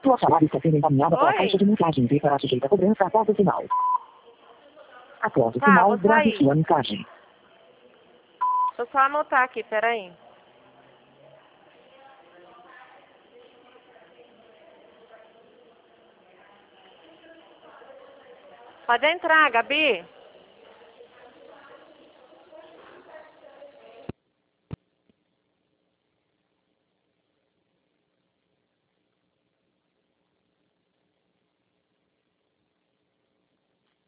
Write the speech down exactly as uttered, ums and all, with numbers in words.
Sua chamada está sendo encaminhada para a Oi? caixa de mensagens e será sujeita a cobrança após o sinal. Após o Tá, sinal, vou grave sair. sua mensagem. Deixa eu só anotar aqui, peraí. Pode entrar, Gabi.